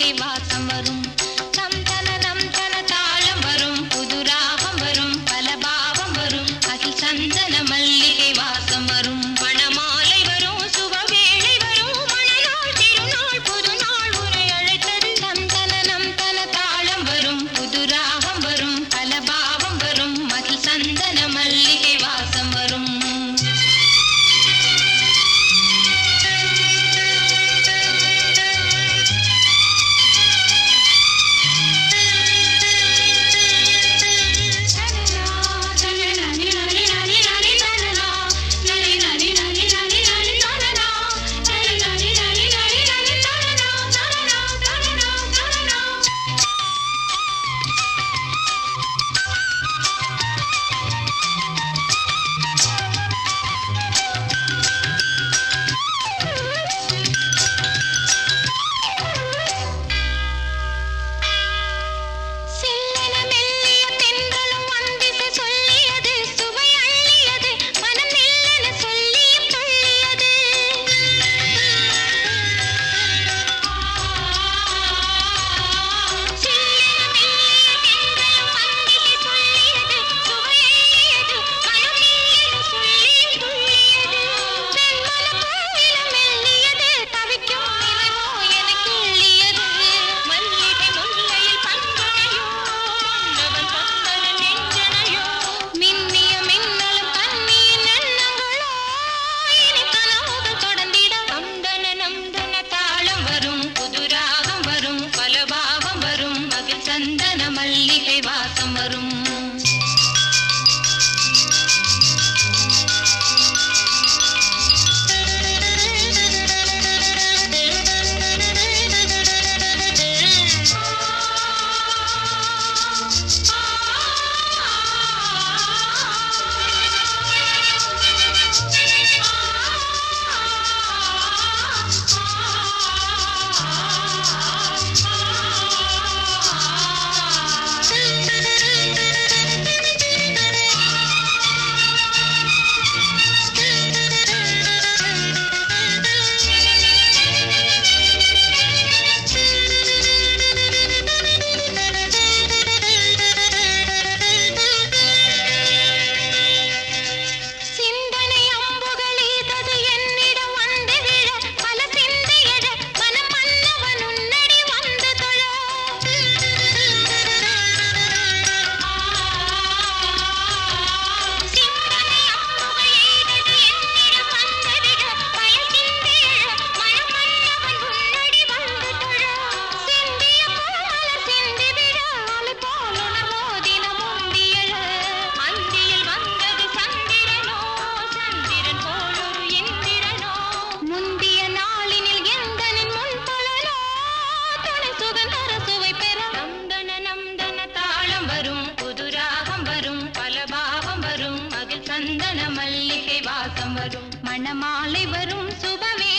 மல்லிகை வாசம் வரும். தம் தன நம் தன தாளம் வரும். புது ராகம் வரும். பல பாவம் வரும். அதில் சந்தன மல்லிகை வாசம் வரும். மணமாலை வரும். சுபவேளை வரும். மணநாள் திருநாள் புதுநாள் உரை அழைத்தது. தம் தன நம் தன தாளம் வரும். புது ராகம் வரும். பல பாவம் வரும். அதில் சந்தன மல்லிகை வாசம் வரும். சந்தன மல்லிகை வாசம் வரும். சந்தன மல்லிகை வாசம் வரும். மணமாலை வரும். சுபவே